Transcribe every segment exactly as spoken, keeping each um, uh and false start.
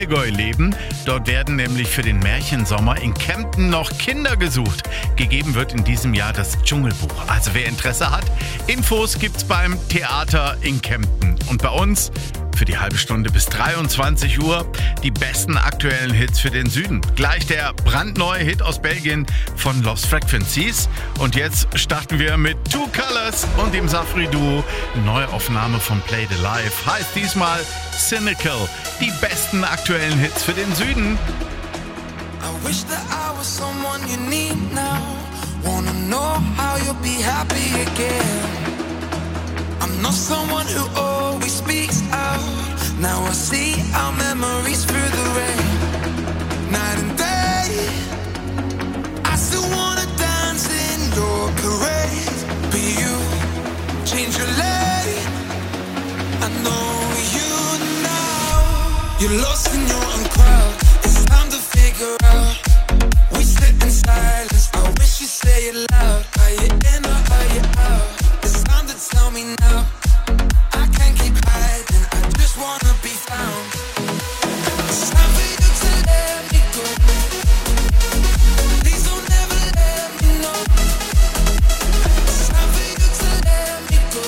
Allgäu leben. Dort werden nämlich für den Märchensommer in Kempten noch Kinder gesucht. Gegeben wird in diesem Jahr das Dschungelbuch. Also wer Interesse hat, Infos gibt's beim Theater in Kempten. Und bei uns für die halbe Stunde bis dreiundzwanzig Uhr die besten aktuellen Hits für den Süden. Gleich der brandneue Hit aus Belgien von Lost Frequencies. Und jetzt starten wir mit Two Colors und dem Safri-Duo. Neuaufnahme von Play the Life heißt diesmal Cynical. Die besten aktuellen Hits für den Süden. I wish that I was someone you need now. Wanna know how you'll be happy again. I'm not someone who always speaks out. Now I see our memories through the rain. Night and day, I still wanna dance in your parade. But you change your lane. I know you now. You're lost in your own crowd. It's time to figure out. We sit in silence. I wish you'd say it loud. Are you in or are you out? It's time to tell me now. I can't keep hiding. I just wanna be found. It's time for you to let me go. Please don't ever let me know. It's time for you to let me go.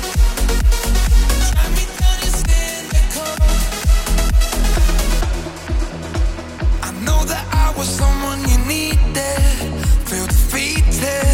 Drag me down your cynical. I know that I was someone you needed. Feel defeated.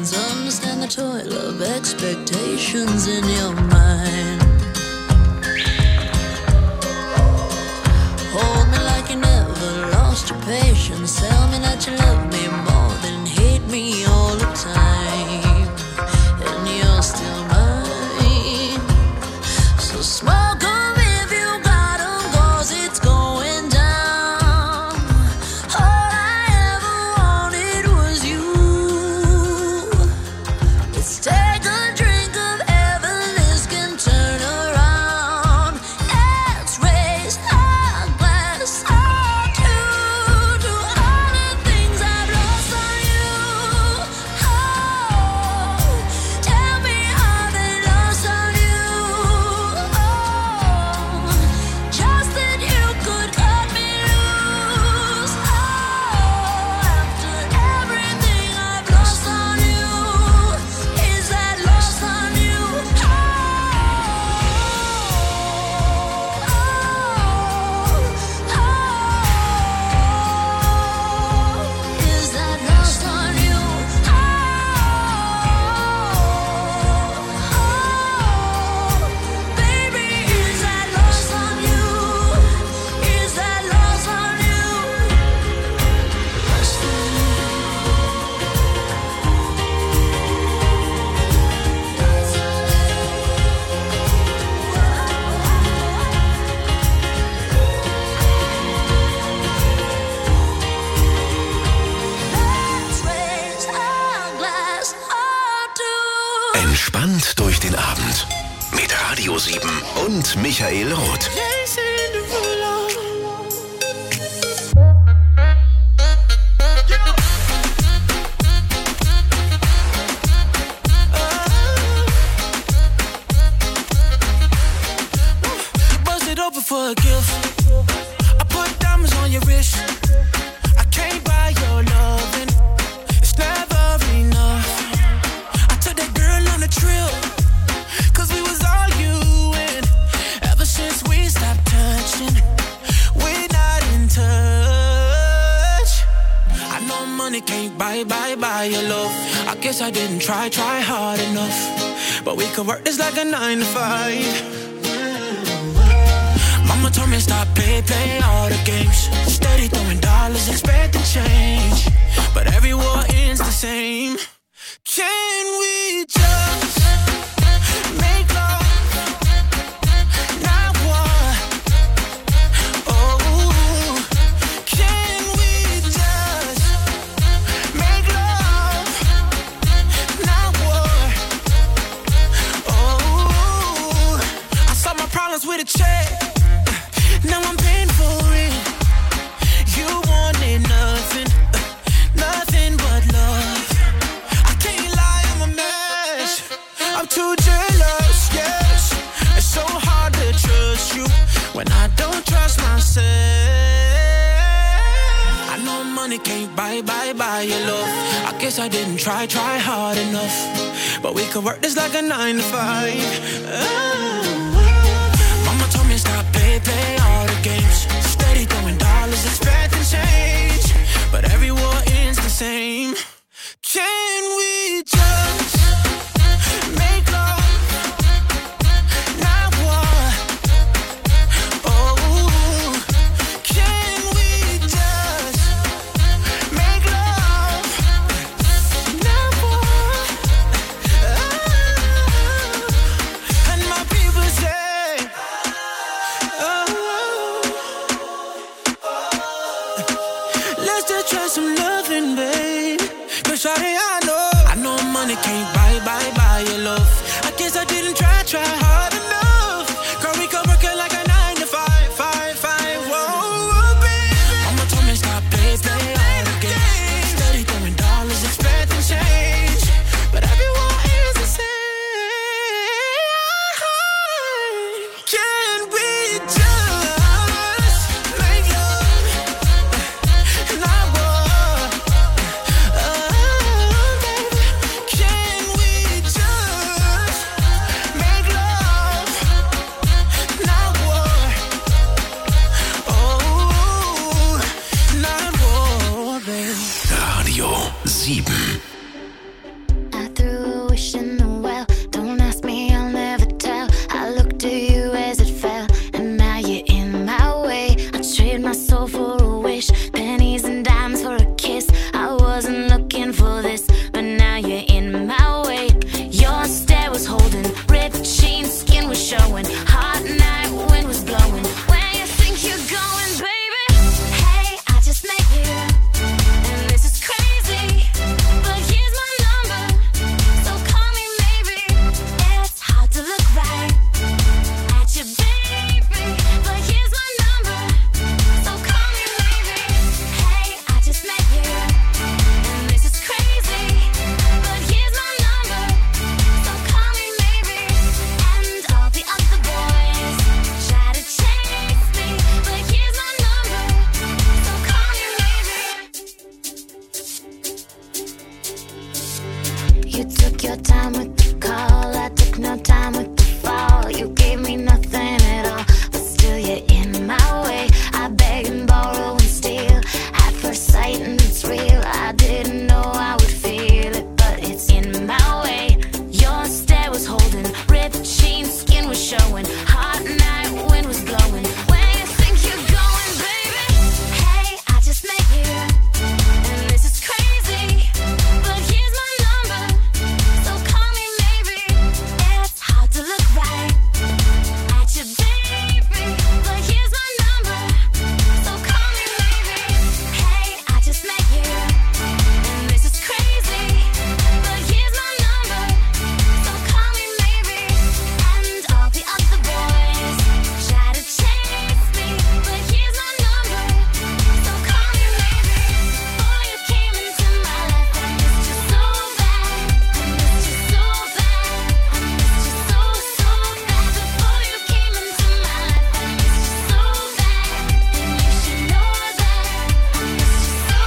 hands, understand the toil of expectations in your mind. Hold me like you never lost your patience. Tell me that you love me more than hate me all the time. And you're still mine. So smoke on if you got 'em, 'cause it's going down. All I ever wanted was you. Let's take a drink of heaven, this can turn around. Let's raise our glass all to, to all the things I've lost on you. Oh, tell me how they lost on you. Oh, just that you could cut me loose. Oh, after everything I've lost on you, is that lost on you? Oh, oh, oh, is that lost on you? Oh, oh, baby, is that lost on you? Is that lost on you? Lost on you. Let's raise our glass all to. Entspannt durch den Abend mit Radio sieben und Michael Roth. Bust it open for a gift. I put diamonds on your wrist. I can't buy your loving. It's never enough. I took that girl on a trip, 'cause we was arguing. Ever since we stopped touching, we're not in touch. I know money can't buy, buy, buy your love. I guess I didn't try, try hard enough. But we could work this like a nine to five. Mama told me stop, play, play all the games. Steady throwing dollars, expecting change. But every war ends the same. Can we just make love, not war? Oh, can we just make love, not war? Oh, I saw my problems with a check. Now I'm paying for it. You wanted nothing, nothing but love. I can't lie, I'm a mess. I'm too jealous, yes. It's so hard to trust you when I don't trust myself. I know money can't buy, buy, buy your love. I guess I didn't try, try hard enough. But we could work this like a nine to five. Oh. Mama told me stop, play, play all the games. Steady throwing dollars, expecting change. But every war ends the same. Can we just make love, not war? Oh, can we just make love, not war? Oh, and my people say, oh, let's just try some loving, babe. 'Cause shawty, I know, I know money can't buy, buy, buy your love. I guess I didn't try, try hard enough. Girl, we could work it like a nine to five, five, five. Whoa, baby. Mama told me stop, play, play all the games. Steady throwing dollars, expecting change. But everyone is the same. Can we just make love, not war? Oh, baby, can we just wishing the well. Don't ask me, I'll never tell. I looked at you as it fell, and now you're in my way. I trade my soul for a wish, pennies and dimes for a kiss. I wasn't looking for this, but now you're in my way. Your stare was holding, ripped jeans, skin was showing. Hot night, wind was blowing. Where you think you're going, baby? Hey, I just met you, and this is crazy, but here's my number, so call me maybe. It's hard to look right at you, baby, but here's my number, so call me maybe. Hey, I just met you, and this is crazy, but here's my number, so call me maybe. And all the other boys try to chase me, but here's my number, so call me maybe. You took your time with the call, I took no time with the fall. You gave me nothing at all, but still you're in my way. I beg and borrow and steal at first sight, and it's real. I didn't know I would feel it, but it's in my way. Your stare was holding, ripped jeans, skin was showing. Hot night, wind was blowing. Where you think you're going, baby? Hey, I just met you, and this is crazy, but here's my number, so call me maybe. It's hard to look right at you, baby, but here's my number, so call me maybe. Hey, I just met you, and this is crazy, but here's my number, so call me maybe. And all the other boys try to chase me, but here's my number, so call me maybe. Before you came into my life, I missed you so bad, I missed you so bad, I missed you so, so bad. Before you came into my life, I missed you so bad, and you should know that I missed you so,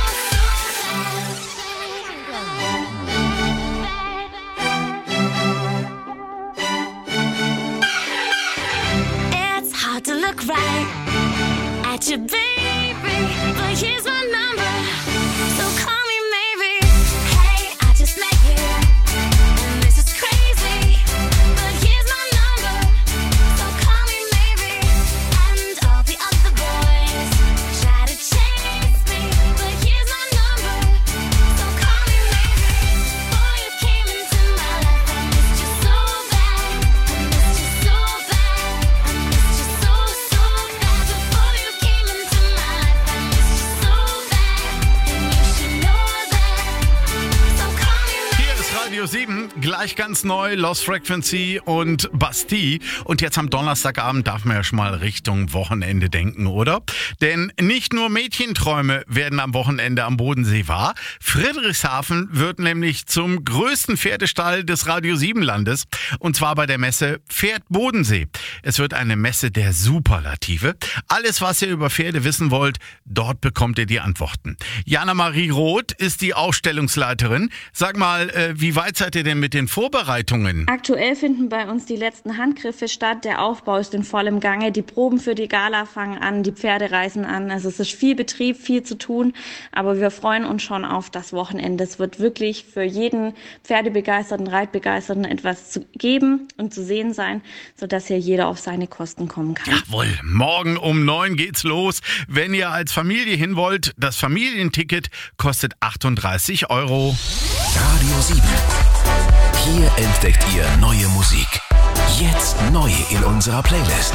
so bad. It's hard to look right at you, baby, but here's my number, so call me maybe. Hey, I just met you, and this is crazy, but here's my number, so call me maybe. And all the other boys try to chase me, but here's my number, so call me maybe. Before you came into my life, I missed you so bad, I missed you so bad, I missed you so, so bad. Before you came into my life, I missed you so bad, and you should know that, so call me maybe. Hier ist Radio sieben, gleich ganz neu, Lost Frequency und Bastille. Und jetzt am Donnerstagabend darf man ja schon mal Richtung Wochenende denken, oder? Denn nicht nur Mädchenträume werden am Wochenende am Bodensee wahr. Friedrichshafen wird nämlich zum größten Pferdestall des Radio sieben Landes. Und zwar bei der Messe Pferd Bodensee. Es wird eine Messe der Superlative. Alles, was ihr über Pferde wissen wollt, dort bekommt ihr die Antworten. Jana-Marie Roth ist die Ausstellungsleiterin. Sag mal, äh, wie weit seid ihr denn mit den Vorbereitungen? Aktuell finden bei uns die letzten Handgriffe statt. Der Aufbau ist in vollem Gange. Die Proben für die Gala fangen an, die Pferde reisen an. Also es ist viel Betrieb, viel zu tun. Aber wir freuen uns schon auf das Wochenende. Es wird wirklich für jeden Pferdebegeisterten, Reitbegeisterten etwas zu geben und zu sehen sein, sodass hier jeder auf seine Kosten kommen kann. Jawohl, morgen um neun geht's los. Wenn ihr als Familie hin wollt, das Familienticket kostet achtunddreißig Euro. Radio sieben. Hier entdeckt ihr neue Musik. Jetzt neu in unserer Playlist.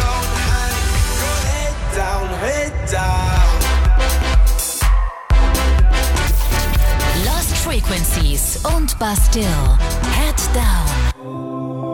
Lost Frequencies und Bastille. Head Down.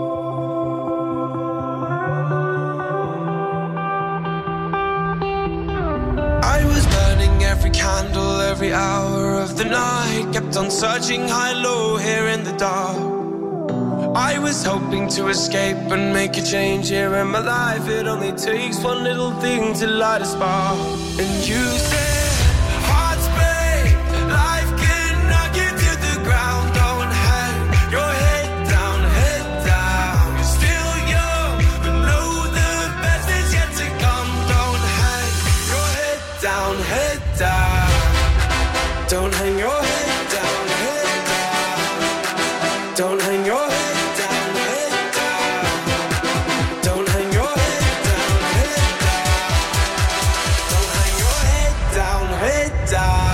I was burning every candle, every hour of the night. Kept on searching high, low, here in the dark. I was hoping to escape and make a change here in my life. It only takes one little thing to light a spark. And you said, hearts break, life can knock you to the ground. Don't hang your head down, head down. You're still young, but know the best is yet to come. Don't hang your head down, head down. Don't hang your head down, head down. Don't hang your head die.